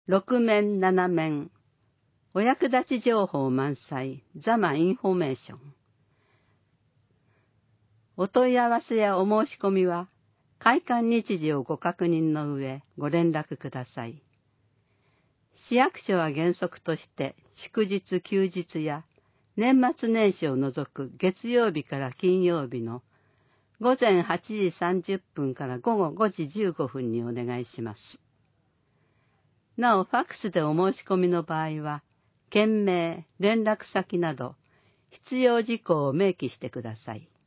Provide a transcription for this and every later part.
6面7面、お役立ち情報満載、ザマインフォメーション。お問い合わせやお申し込みは、開館日時をご確認の上、ご連絡ください。市役所は原則として、祝日休日や年末年始を除く月曜日から金曜日の午前8時30分から午後5時15分にお願いします。なお、ファックスでお申し込みの場合は、件名、連絡先など、必要事項を明記してください。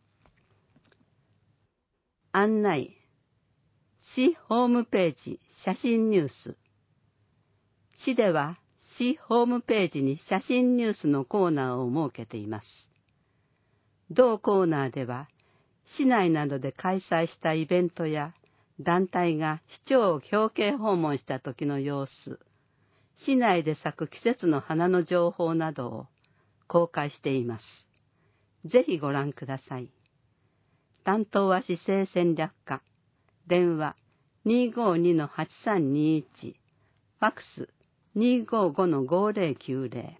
案内。市ホームページ、写真ニュース。市では、市ホームページに写真ニュースのコーナーを設けています。同コーナーでは、市内などで開催したイベントや、団体が市長を表敬訪問した時の様子、市内で咲く季節の花の情報などを公開しています。ぜひご覧ください。担当は市政戦略課。電話 252-8321。ファックス 255-5090。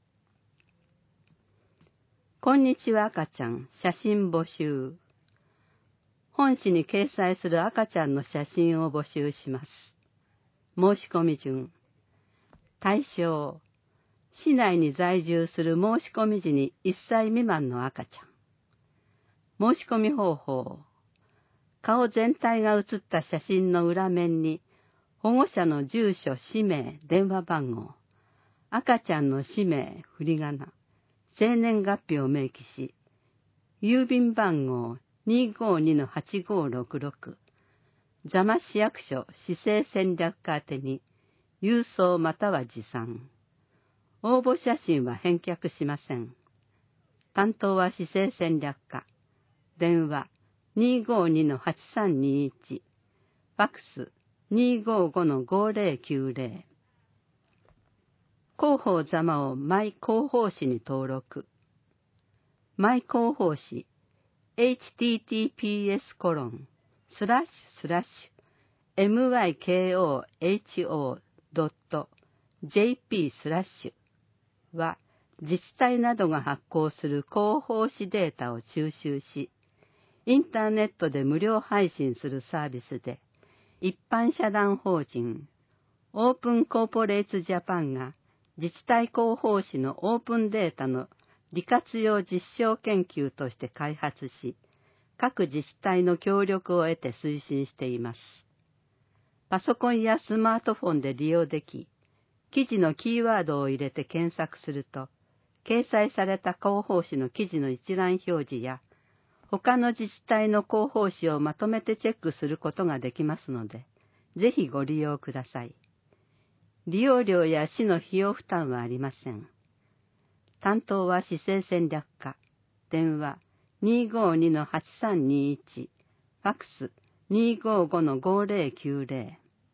こんにちは赤ちゃん、写真募集。本誌に掲載する赤ちゃんの写真を募集します。申し込み順。対象。市内に在住する申し込み時に1歳未満の赤ちゃん。申し込み方法。顔全体が写った写真の裏面に、保護者の住所、氏名、電話番号、赤ちゃんの氏名、振り仮名、生年月日を明記し、郵便番号 252-8566、座間市役所市政戦略課宛てに、郵送または持参。応募写真は返却しません。担当は市政戦略課。電話 252-8321。ファックス 255-5090。広報座間をマイ広報誌に登録。マイ広報誌 https://mykoho.jp/ は自治体などが発行する広報誌データを収集し、インターネットで無料配信するサービスで、一般社団法人オープンコーポレーツジャパンが自治体広報誌のオープンデータの利活用実証研究として開発し、各自治体の協力を得て推進しています。パソコンやスマートフォンで利用でき、記事のキーワードを入れて検索すると、掲載された広報誌の記事の一覧表示や、他の自治体の広報誌をまとめてチェックすることができますので、ぜひご利用ください。利用料や市の費用負担はありません。担当は市政戦略課。電話 252-8321。ファックス 255-5090。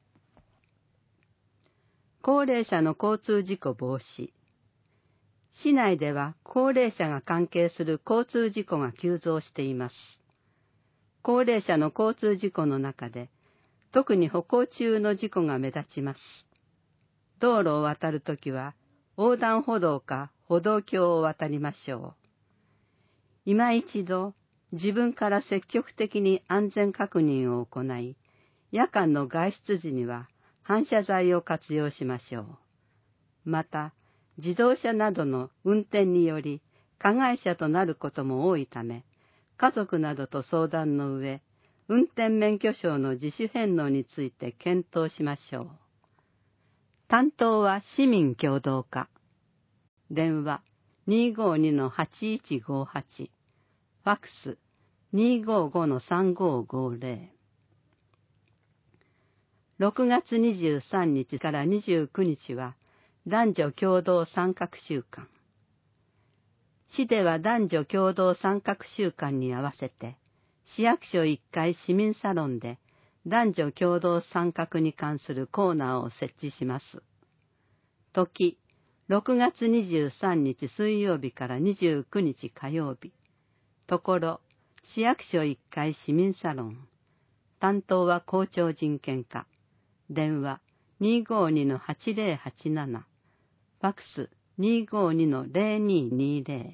高齢者の交通事故防止。市内では高齢者が関係する交通事故が急増しています。高齢者の交通事故の中で、特に歩行中の事故が目立ちます。道路を渡るときは、横断歩道か歩道橋を渡りましょう。今一度、自分から積極的に安全確認を行い、夜間の外出時には反射材を活用しましょう。また、自動車などの運転により加害者となることも多いため、家族などと相談の上、運転免許証の自主返納について検討しましょう。担当は市民協働課。電話 252-8158。ファックス 255-3550。6月23日から29日は男女共同参画週間。市では男女共同参画週間に合わせて、市役所1階市民サロンで男女共同参画に関するコーナーを設置します。時、6月23日水曜日から29日火曜日。ところ、市役所1階市民サロン。担当は校長人権課。電話 252-8087、ファックス 252-0220。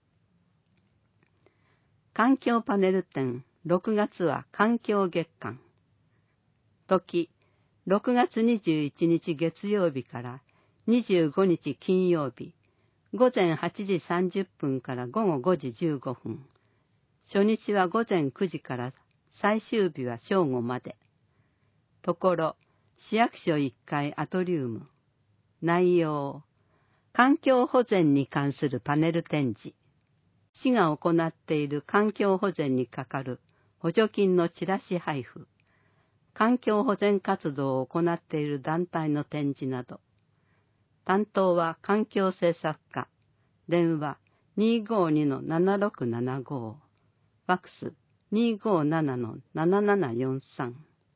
環境パネル展、6月は環境月間。時、6月21日月曜日から25日金曜日、午前8時30分から午後5時15分。初日は午前9時から最終日は正午まで。ところ、市役所1階アトリウム。内容、環境保全に関するパネル展示。市が行っている環境保全にかかる補助金のチラシ配布。環境保全活動を行っている団体の展示など。担当は環境政策課。電話 252-7675。ファックス 257-7743。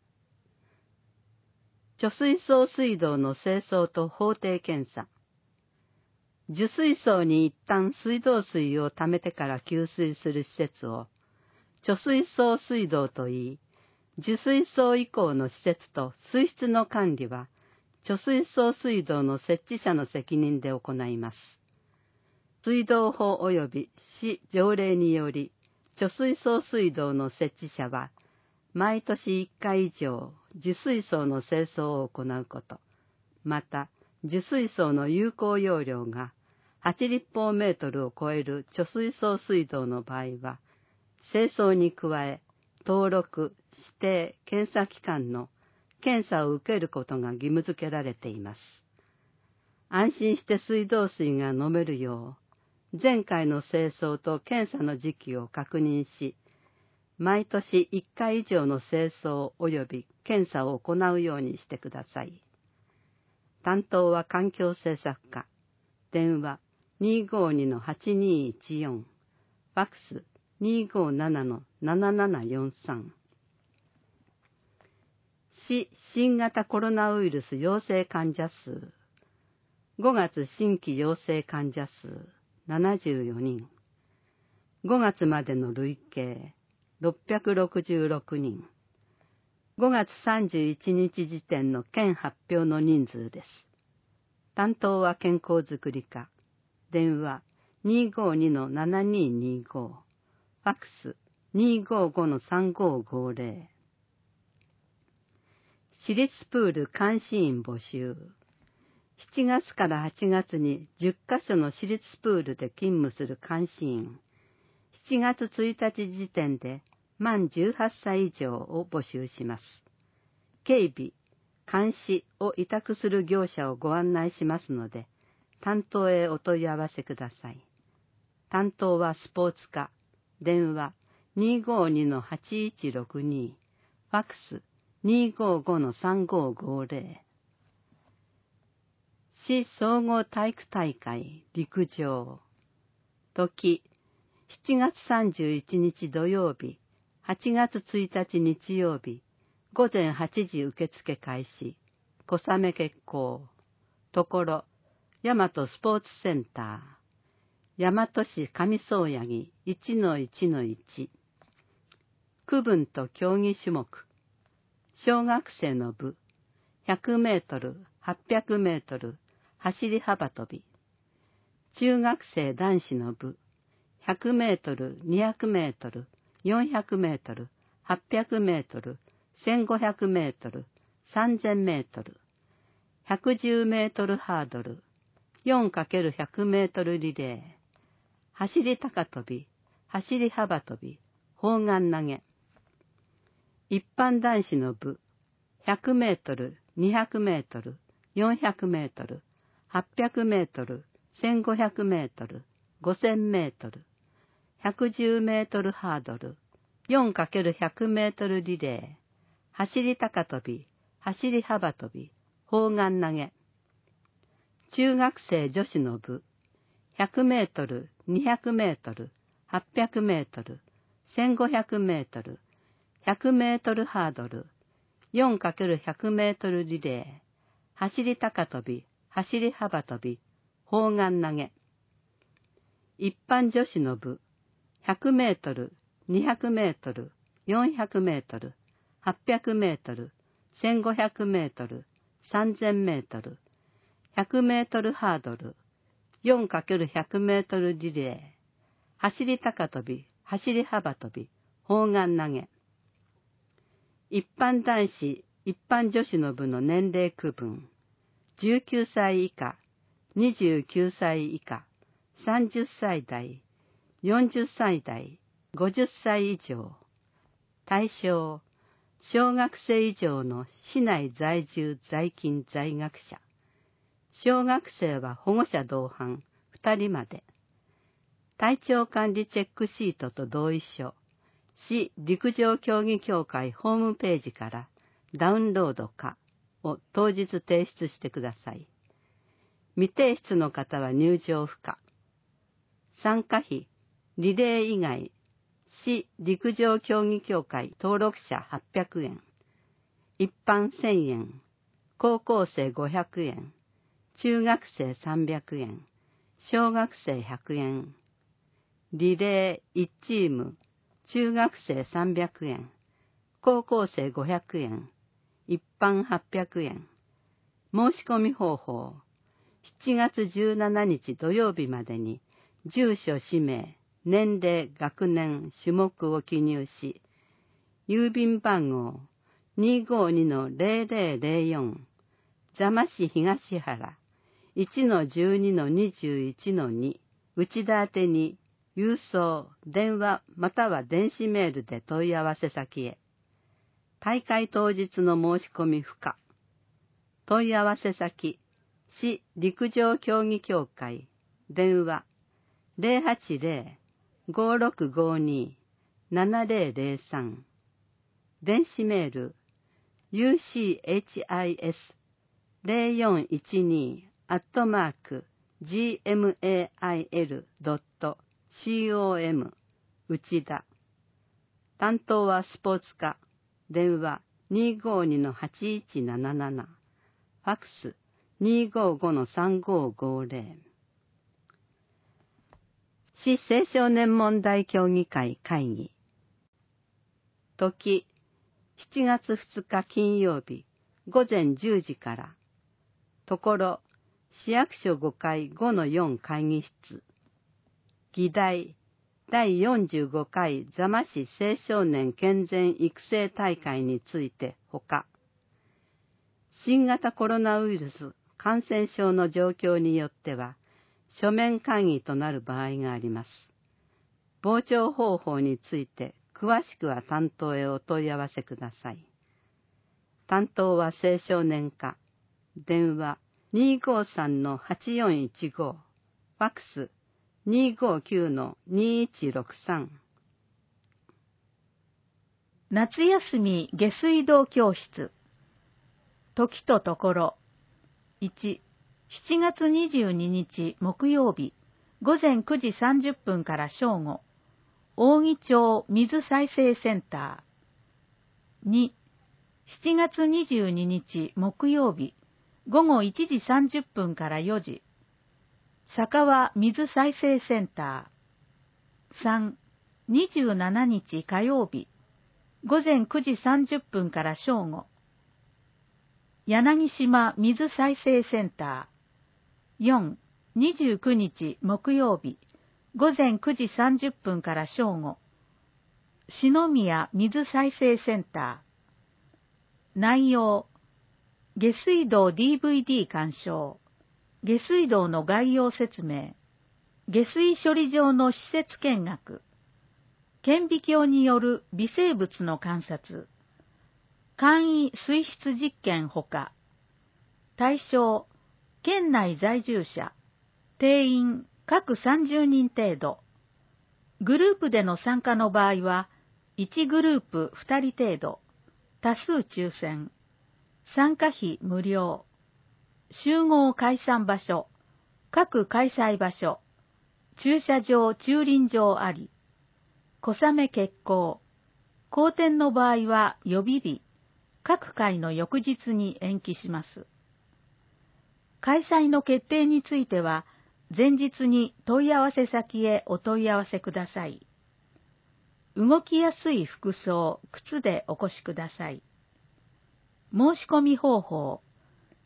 貯水槽水道の清掃と法定検査。受水槽に一旦水道水を溜めてから給水する施設を貯水槽水道といい、受水槽以降の施設と水質の管理は貯水槽水道の設置者の責任で行います。水道法及び市条例により、貯水槽水道の設置者は、毎年1回以上、受水槽の清掃を行うこと、また、受水槽の有効容量が8立方メートルを超える貯水槽水道の場合は、清掃に加え、登録、指定、検査機関の検査を受けることが義務付けられています。安心して水道水が飲めるよう、前回の清掃と検査の時期を確認し、毎年1回以上の清掃及び検査を行うようにしてください。担当は環境政策課。電話 252-8214。ファックス 257-7743。市新型コロナウイルス陽性患者数。5月新規陽性患者数74人。5月までの累計666人。5月31日時点の県発表の人数です。担当は健康づくり課。電話 252-7225。ファックス 255-3550。私立プール監視員募集。7月から8月に10カ所の私立プールで勤務する監視員。7月1日時点で満18歳以上を募集します。警備、監視を委託する業者をご案内しますので、担当へお問い合わせください。担当はスポーツ課。電話 252-8162。ファックス 255-3550。市総合体育大会陸上。時、7月31日土曜日、8月1日日曜日、午前8時受付開始。小雨決行。ところ、大和スポーツセンター。大和市上総八木 1-1-1。区分と競技種目。小学生の部。100メートル、800メートル、走り幅跳び。中学生男子の部。100メートル、200メートル、400メートル、800メートル、1500メートル、3000メートル。110メートルハードル。4×100 メートルリレー。走り高跳び、走り幅跳び、砲丸投げ。一般男子の部。100メートル、200メートル、400メートル、800メートル、1500メートル、5000メートル。110メートルハードル、4×100 メートルリレー、走り高跳び、走り幅跳び、砲丸投げ。中学生女子の部、100メートル、200メートル、800メートル、1500メートル、100メートルハードル、4×100 メートルリレー、走り高跳び、走り幅跳び、砲丸投げ。一般女子の部、100メートル、200メートル、400メートル、800メートル、1500メートル、 3000メートル、100メートルハードル、4×100 メートルリレー、走り高跳び、走り幅跳び、砲丸投げ。一般男子、一般女子の部の年齢区分、19歳以下、29歳以下、30歳代、40歳代、50歳以上。対象、小学生以上の市内在住在勤在学者。小学生は保護者同伴2人まで。体調管理チェックシートと同意書、市陸上競技協会ホームページからダウンロードかを当日提出してください。未提出の方は入場不可。参加費、リレー以外、市陸上競技協会登録者800円、一般1000円、高校生500円、中学生300円、小学生100円。リレー1チーム、中学生300円、高校生500円、一般800円。申し込み方法、7月17日土曜日までに、住所、氏名、年齢、学年、種目を記入し、郵便番号 252-0004、座間市東原 1-12-21-2、内田宛てに、郵送、電話または電子メールで問い合わせ先へ。大会当日の申し込み不可。問い合わせ先、市陸上競技協会、電話 080-5652-7003。電子メール、uchis-412@gmail.com、内田。担当はスポーツ課、電話 252-8177、ファックス 255-3550。市青少年問題協議会会議。時、7月2日金曜日、午前10時から。ところ、市役所5階 5-4 会議室。議題、第45回座間市青少年健全育成大会についてほか、新型コロナウイルス感染症の状況によっては、書面会議となる場合があります。傍聴方法について詳しくは担当へお問い合わせください。担当は青少年課、電話 253-8415、ファックス 259-2163。 夏休み下水道教室。時とところ。1、7月22日木曜日、午前9時30分から正午、扇町水再生センター。2、7月22日木曜日、午後1時30分から4時、酒川水再生センター。3、27日火曜日、午前9時30分から正午、柳島水再生センター。4、29日木曜日、午前9時30分から正午、篠宮水再生センター。内容、下水道 DVD 鑑賞、下水道の概要説明、下水処理場の施設見学、顕微鏡による微生物の観察、簡易水質実験ほか、対象、県内在住者、定員各30人程度、グループでの参加の場合は、1グループ2人程度、多数抽選、参加費無料、集合解散場所、各開催場所、駐車場駐輪場あり、小雨決行、好天の場合は予備日、各回の翌日に延期します。開催の決定については、前日に問い合わせ先へお問い合わせください。動きやすい服装、靴でお越しください。申し込み方法、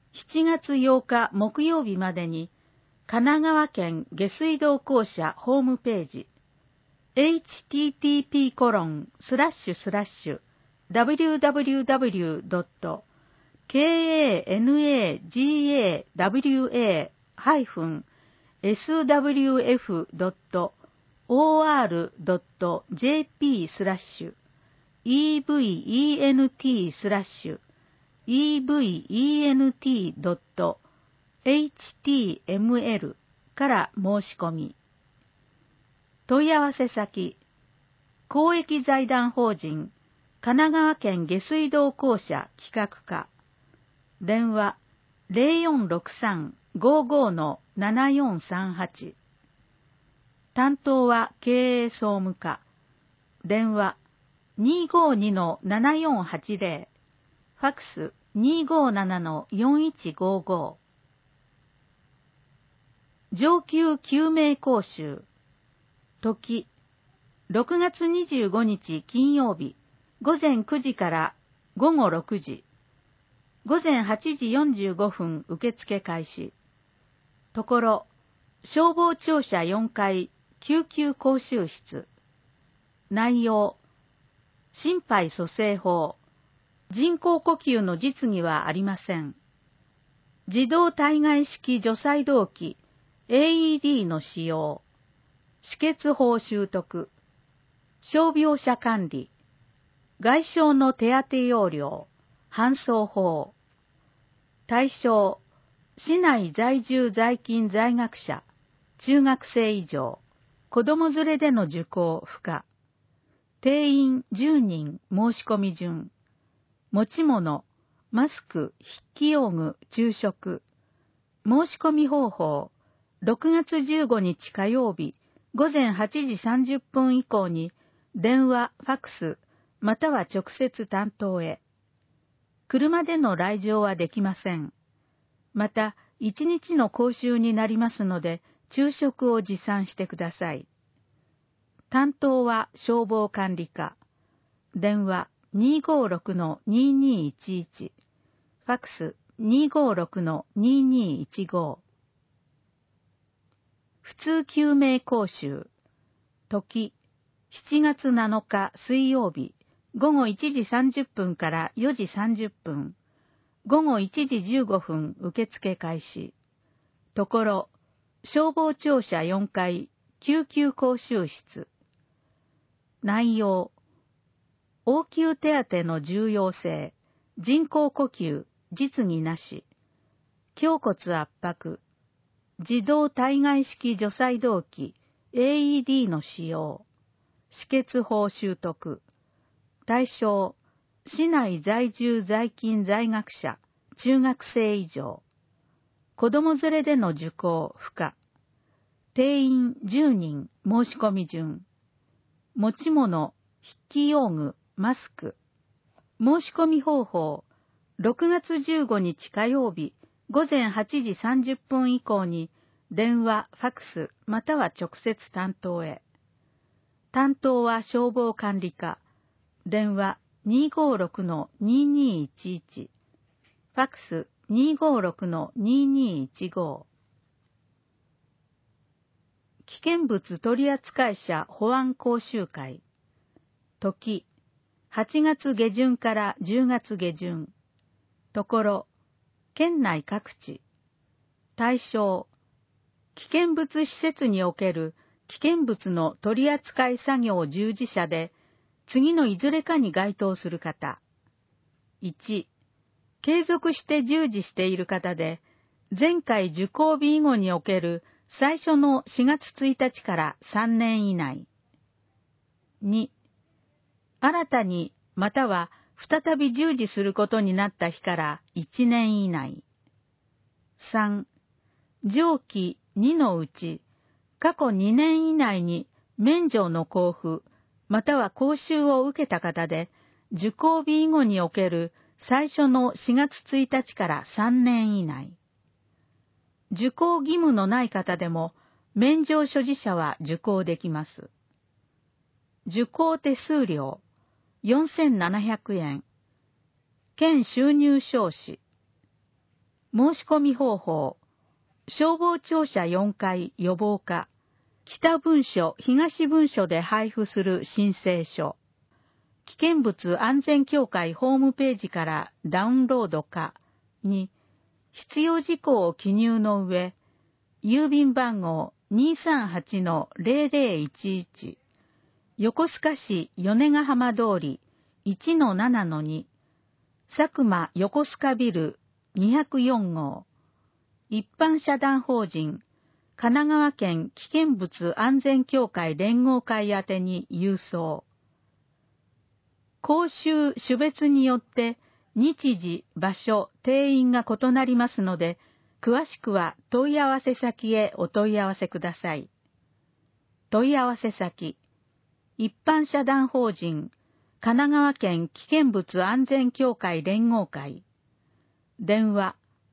7月8日木曜日までに、神奈川県下水道公社ホームページ、http://www.kawakor.jp/event.html から申し込み。問い合わせ先、公益財団法人神奈川県下水道公社企画課、電話 0463-55-7438、担当は経営総務課、電話 252-7480、ファックス 257-4155。上級救命講習、時、6月25日金曜日、午前9時から午後6時、午前8時45分受付開始。ところ、消防庁舎4階救急講習室。内容、心肺蘇生法、人工呼吸の実技はありません。自動体外式除細動器 AED の使用、止血法習得、傷病者管理、外傷の手当要領、搬送法。対象、市内在住在勤在学者、中学生以上、子供連れでの受講不可。定員10人申し込み順。持ち物、マスク、筆記用具、昼食。申し込み方法、6月15日火曜日、午前8時30分以降に、電話、ファックス、または直接担当へ。車での来場はできません。また、1日の講習になりますので、昼食を持参してください。担当は消防管理課。電話 256-2211。ファックス 256-2215。普通救命講習。時、7月7日水曜日、午後1時30分から4時30分。午後1時15分受付開始。ところ、消防庁舎4階救急講習室。内容、応急手当の重要性、人工呼吸、実技なし、胸骨圧迫、自動体外式除細動器 AED の使用、止血法習得。対象、市内在住在勤在学者、中学生以上。子供連れでの受講不可。定員10人申し込み順。持ち物、筆記用具、マスク。申し込み方法、6月15日火曜日、午前8時30分以降に、電話、ファックス、または直接担当へ。担当は消防管理課。電話 256-2211。ファックス 256-2215。危険物取扱者保安講習会。時、8月下旬から10月下旬。ところ、県内各地。対象、危険物施設における危険物の取扱作業従事者で、次のいずれかに該当する方。1、継続して従事している方で、前回受講日以後における最初の4月1日から3年以内。2、新たにまたは再び従事することになった日から1年以内。3、上記2のうち、過去2年以内に免除の交付、または講習を受けた方で、受講日以後における最初の4月1日から3年以内。受講義務のない方でも、免除所持者は受講できます。受講手数料、4700円。県収入証紙。 申し込み方法、消防庁舎4階予防課、北分署、東分署で配布する申請書、危険物安全協会ホームページからダウンロードかに、必要事項を記入の上、郵便番号 238-0011、横須賀市米ヶ浜通り 1-7-2、佐久間横須賀ビル204号、一般社団法人神奈川県危険物安全協会連合会宛てに郵送。講習種別によって日時、場所、定員が異なりますので、詳しくは問い合わせ先へお問い合わせください。問い合わせ先、一般社団法人神奈川県危険物安全協会連合会、電話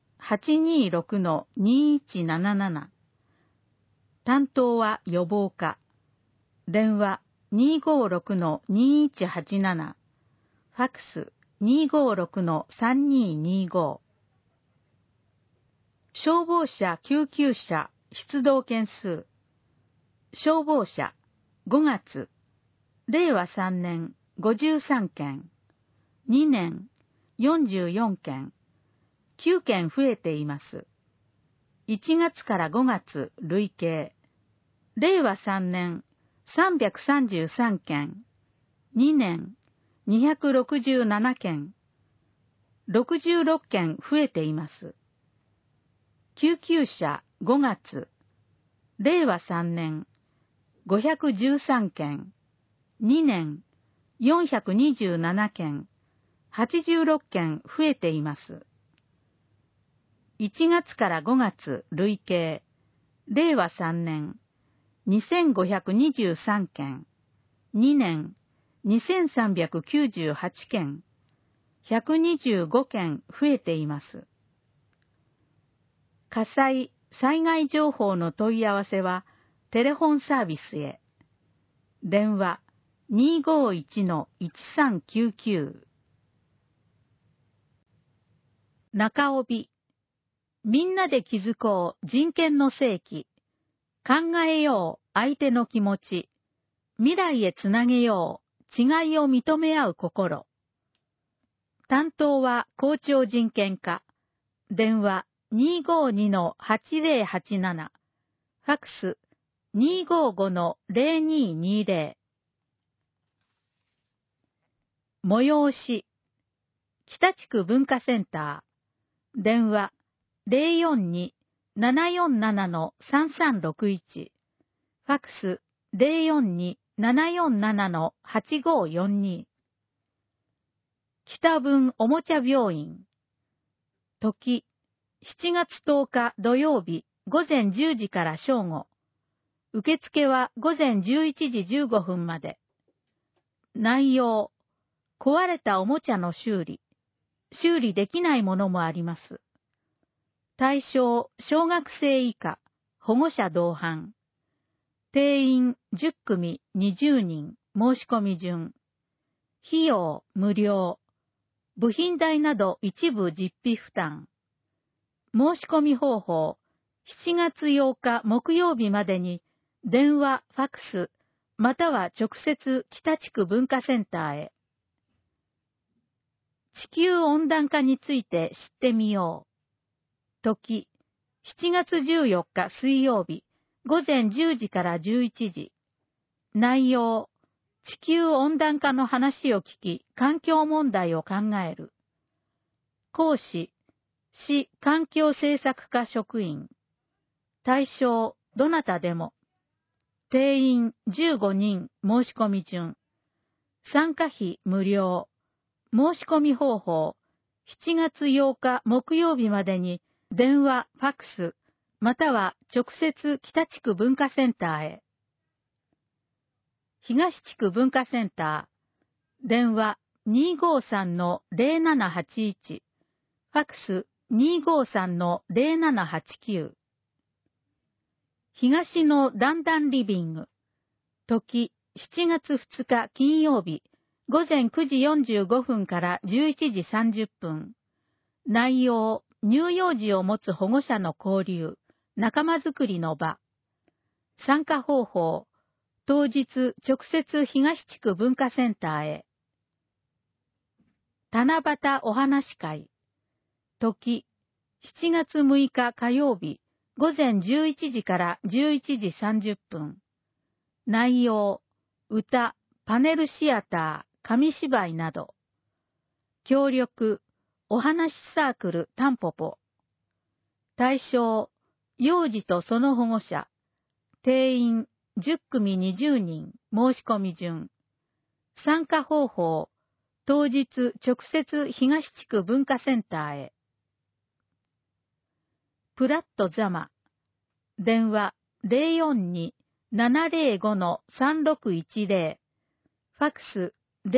826-2177、担当は予防課、電話 256-2187、ファックス 256-3225。消防車救急車出動件数、消防車5月、令和3年53件、2年44件、9件増えています。1月から5月累計、令和3年333件、2年267件、66件増えています。救急車5月、令和3年513件、2年427件、86件増えています。1月から5月累計、令和3年2523件、2年2398件、125件増えています。火災・災害情報の問い合わせはテレフォンサービスへ。電話 251-1399。中帯、みんなで築こう人権の世紀。考えよう相手の気持ち。未来へつなげよう違いを認め合う心。担当は校長人権課。電話 252-8087。ファックス 255-0220。催し、北地区文化センター。電話 042-747-3361。ファックス 042-747-8542。北分おもちゃ病院。時、7月10日土曜日午前10時から正午。受付は午前11時15分まで。内容、壊れたおもちゃの修理。修理できないものもあります。対象、小学生以下、保護者同伴。定員10組20人、申し込み順。費用無料。部品代など一部実費負担。申し込み方法、7月8日木曜日までに、電話、ファックス、または直接北地区文化センターへ。地球温暖化について知ってみよう。時、7月14日水曜日、午前10時から11時。内容、地球温暖化の話を聞き、環境問題を考える。講師、市環境政策課職員。対象、どなたでも。定員15人、申し込み順。参加費無料。申し込み方法、7月8日木曜日までに、電話、ファックス、または直接北地区文化センターへ。東地区文化センター、電話 253-0781、ファックス 253-0789。東の段々リビング、時7月2日金曜日、午前9時45分から11時30分。内容、 乳幼児を持つ保護者の交流、仲間づくりの場。参加方法、当日直接東地区文化センターへ。七夕お話会。時、7月6日火曜日、午前11時から11時30分。内容、歌、パネルシアター、紙芝居など。協力、お話サークルタンポポ。対象、幼児とその保護者。定員、10組20人、申し込み順。参加方法、当日直接東地区文化センターへ。プラットザマ。電話 042-705-3610。ファクス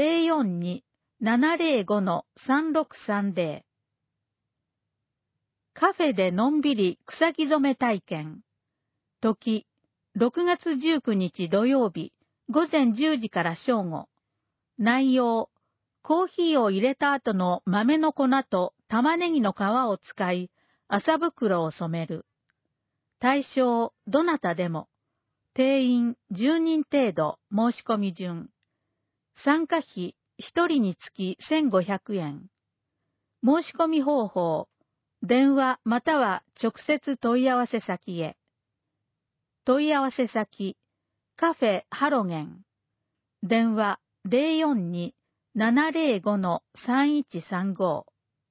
042-705-3630。カフェでのんびり草木染め体験。時、6月19日土曜日、午前10時から正午。内容、コーヒーを入れた後の豆の粉と玉ねぎの皮を使い、麻袋を染める。対象、どなたでも。定員10人程度、申し込み順。参加費1人につき1500円。申し込み方法、電話または直接問い合わせ先へ。問い合わせ先、カフェハロゲン。電話 042-705-3135。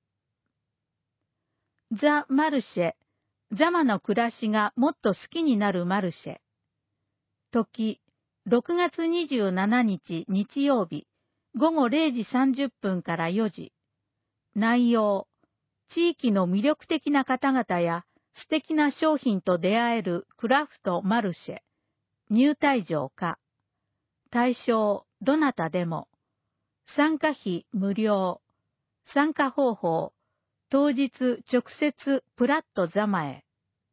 ザ・マルシェ、ザマの暮らしがもっと好きになるマルシェ。時、6月27日日曜日、午後0時30分から4時。内容、地域の魅力的な方々や素敵な商品と出会えるクラフトマルシェ。入退場可。対象、どなたでも。参加費無料。参加方法、当日直接プラットザマへ。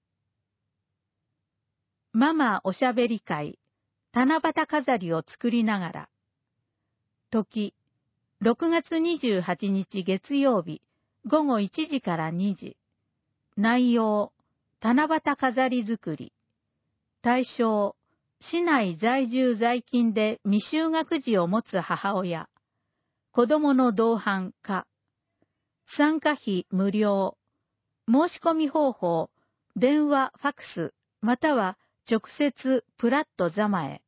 ママおしゃべり会、七夕飾りを作りながら。時、6月28日月曜日、午後1時から2時。内容、七夕飾り作り。対象、市内在住在勤で未就学児を持つ母親。子供の同伴可。参加費無料。申し込み方法、電話、ファクス、または直接プラットザマへ。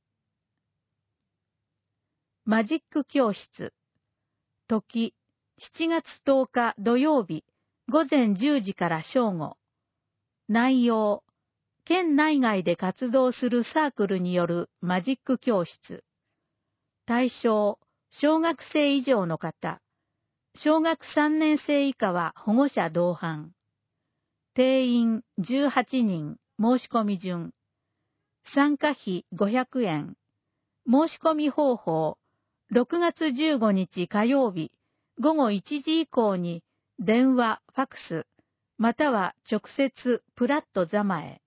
マジック教室。時、7月10日土曜日、午前10時から正午。内容、県内外で活動するサークルによるマジック教室。対象、小学生以上の方。小学3年生以下は保護者同伴。定員18人、申し込み順。参加費500円。申し込み方法、6月15日火曜日、午後1時以降に電話、ファクス、または直接プラットザマへ。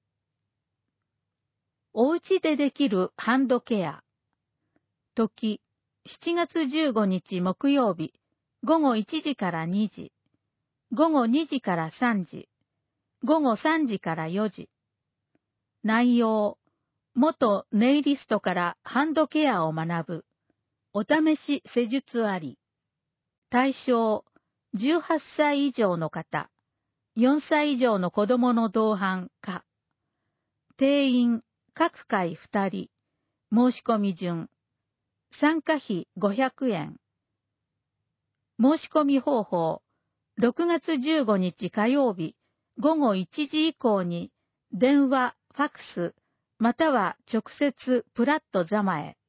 おうちでできるハンドケア。時、7月15日木曜日、午後1時から2時、午後2時から3時、午後3時から4時。内容、元ネイリストからハンドケアを学ぶ。お試し施術あり。対象、18歳以上の方、4歳以上の子供の同伴可。定員、各回2人。申し込み順。参加費500円。申し込み方法、6月15日火曜日、午後1時以降に、電話、ファクス、または直接プラットザマへ。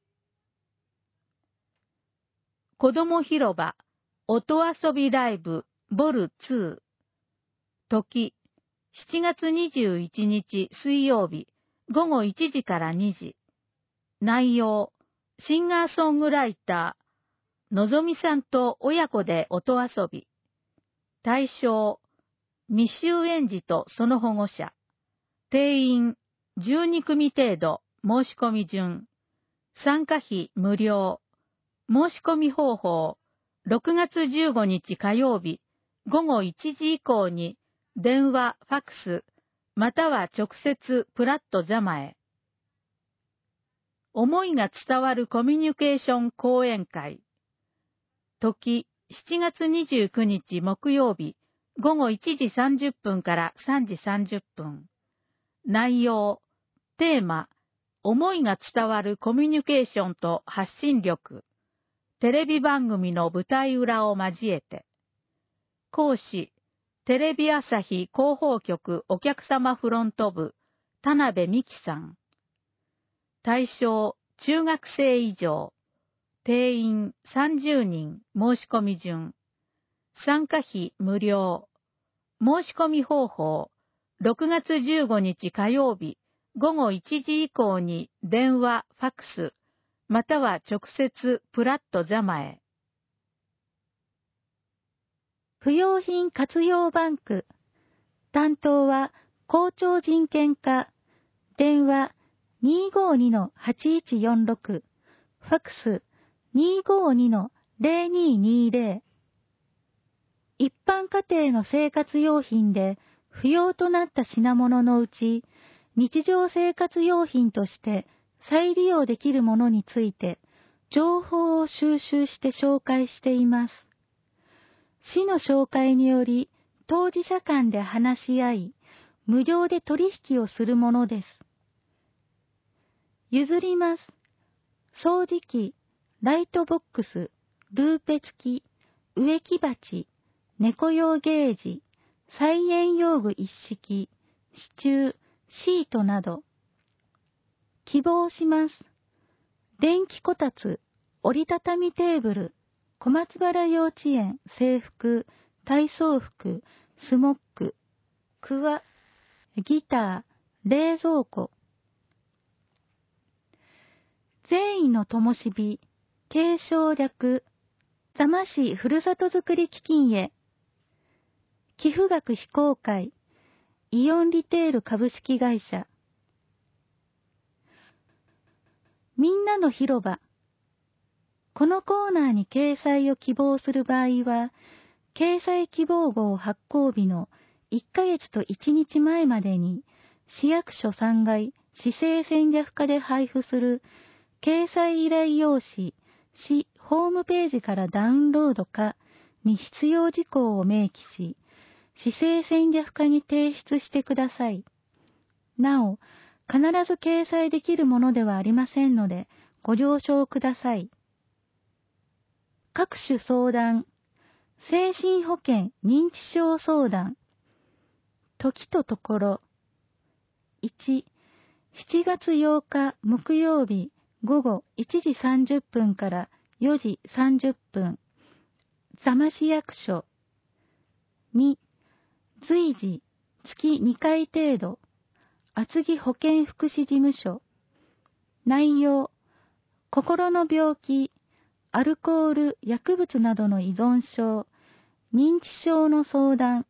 子ども広場、音遊びライブ、ボル2。時、7月21日水曜日、午後1時から2時。内容、シンガーソングライター、のぞみさんと親子で音遊び。対象、未就園児とその保護者。定員、12組程度、申し込み順。参加費無料。申し込み方法、6月15日火曜日、 午後1時以降に電話、ファクス、または直接プラットザマへ。思いが伝わるコミュニケーション講演会。時、7月29日木曜日、午後1時30分から3時30分。内容、テーマ、思いが伝わるコミュニケーションと発信力。テレビ番組の舞台裏を交えて。講師、テレビ朝日広報局お客様フロント部、田辺美希さん。対象、中学生以上。定員30人申し込み順。参加費無料。申し込み方法、6月15日火曜日、午後1時以降に電話、ファクス、または直接プラットザマへ。 不用品活用バンク。担当は校長人権課。電話 252-8146。ファクス 252-0220。一般家庭の生活用品で不要となった品物のうち、日常生活用品として再利用できるものについて、情報を収集して紹介しています。市の紹介により、当事者間で話し合い、無料で取引をするものです。譲ります。掃除機、ライトボックス、ルーペ付き、植木鉢、猫用ゲージ、菜園用具一式、支柱、シートなど。希望します。電気こたつ、折りたたみテーブル、小松原幼稚園制服、体操服、スモック、クワ、ギター、冷蔵庫。善意の灯火、継承略、座間市ふるさとづくり基金へ。寄付額非公開、イオンリテール株式会社。みんなの広場。このコーナーに掲載を希望する場合は、掲載希望号発行日の1ヶ月と1日前までに、市役所3階市政戦略課で配布する掲載依頼用紙、市ホームページからダウンロードかに必要事項を明記し、市政戦略課に提出してください。なお、必ず掲載できるものではありませんので、ご了承ください。各種相談、精神保健認知症相談。時とところ。1、7月8日木曜日午後1時30分から4時30分。座間市役所。2、随時月2回程度。厚木保健福祉事務所。内容、心の病気、アルコール、薬物などの依存症、認知症の相談。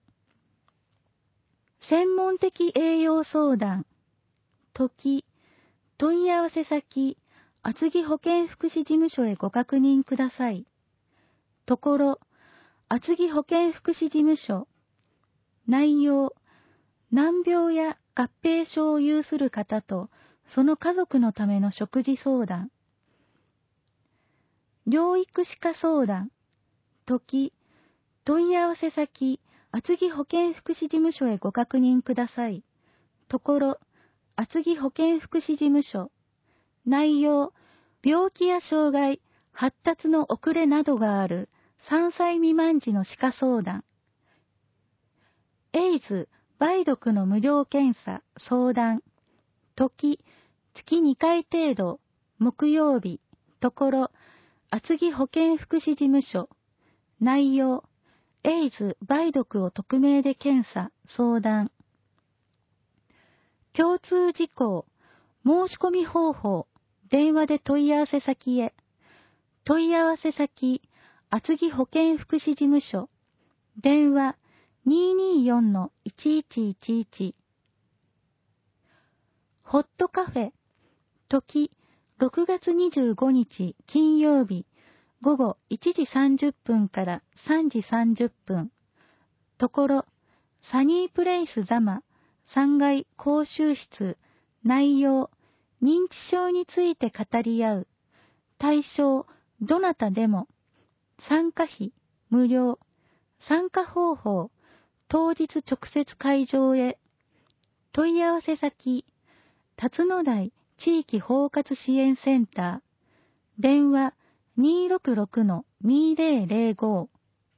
専門的栄養相談。時、問い合わせ先、厚木保健福祉事務所へご確認ください。ところ、厚木保健福祉事務所。内容、難病や合併症を有する方とその家族のための食事相談。療育歯科相談。時、問い合わせ先、厚木保健福祉事務所へご確認ください。ところ、厚木保健福祉事務所。内容、病気や障害、発達の遅れなどがある3歳未満児の歯科相談。エイズ、梅毒の無料検査、相談。時、月2回程度、木曜日、ところ、厚木保健福祉事務所。内容、エイズ、梅毒を匿名で検査、相談。共通事項、申し込み方法、電話で問い合わせ先へ。問い合わせ先、厚木保健福祉事務所。電話、224-1111。ホットカフェ。時、6月25日金曜日、午後1時30分から3時30分。 ところ、サニープレイス座間、3階講習室、内容、認知症について語り合う。対象、どなたでも。参加費、無料。参加方法、当日直接会場へ。問い合わせ先、辰野台地域包括支援センター。電話 266-2005。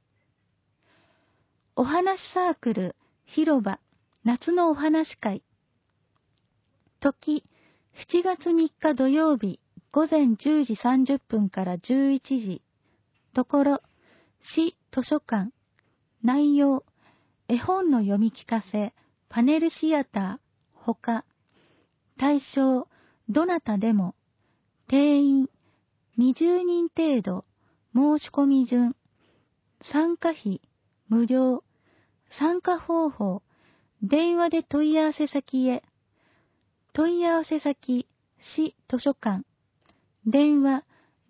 お話サークル、広場、夏のお話会。時、7月3日土曜日、午前10時30分から11時。ところ、市図書館。内容、絵本の読み聞かせ、パネルシアター、ほか。対象、どなたでも。定員、20人程度。申し込み順。参加費、無料。参加方法、電話で問い合わせ先へ。問い合わせ先、市図書館。電話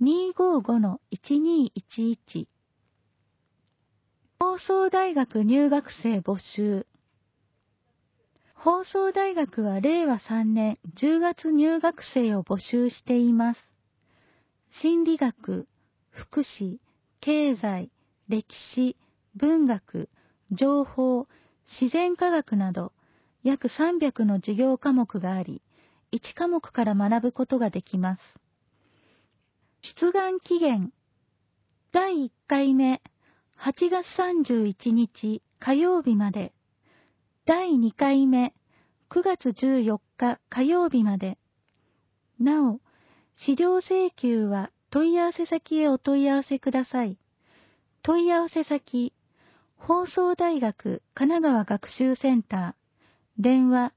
255-1211。放送大学入学生募集。放送大学は令和3年10月入学生を募集しています。心理学、福祉、経済、歴史、文学、情報、自然科学など約300の授業科目があり、1科目から学ぶことができます。出願期限、第1回目、8月31日火曜日まで、第2回目、9月14日火曜日まで。なお、資料請求は問い合わせ先へお問い合わせください。問い合わせ先、放送大学神奈川学習センター、電話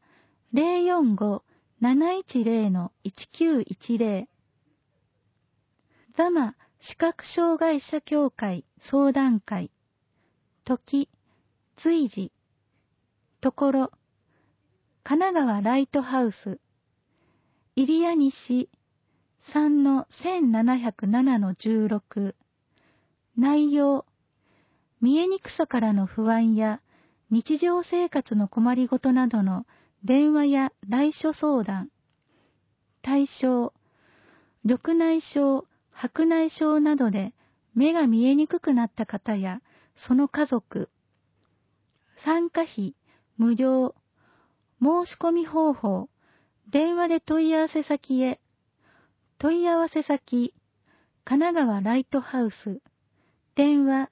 045-710-1910。座間視覚障害者協会相談会。時、随時。ところ、神奈川ライトハウス、入谷西 3-1707-16。内容、見えにくさからの不安や日常生活の困りごとなどの電話や来所相談。対象、緑内障、白内障などで目が見えにくくなった方やその家族。参加費、無料。申し込み方法、電話で問い合わせ先へ。問い合わせ先、神奈川ライトハウス。電話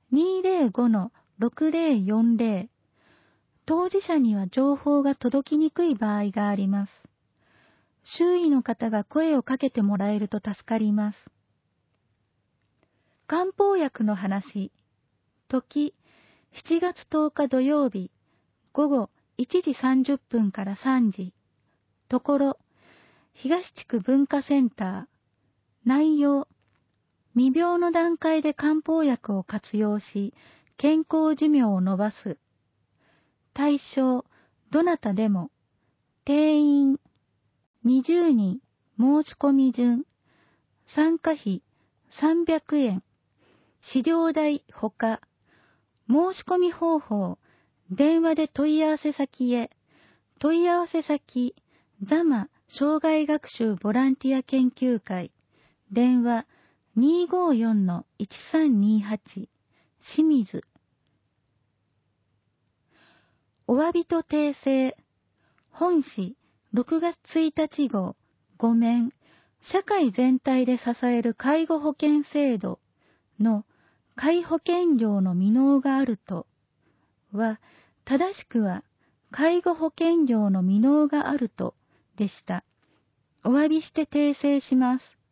205-6040。当事者には情報が届きにくい場合があります。周囲の方が声をかけてもらえると助かります。漢方薬の話。時、7月10日土曜日、午後1時30分から3時。ところ、東地区文化センター。内容、未病の段階で漢方薬を活用し、健康寿命を延ばす。対象、どなたでも。定員、20人、申し込み順。参加費、300円。資料代ほか。申し込み方法、電話で問い合わせ先へ。問い合わせ先、座間障害学習ボランティア研究会。電話 254-1328。清水。お詫びと訂正。本誌6月1日号、ごめん、社会全体で支える介護保険制度の介保険料の未納があるとは、正しくは介護保険料の未納があるとでした。お詫びして訂正します。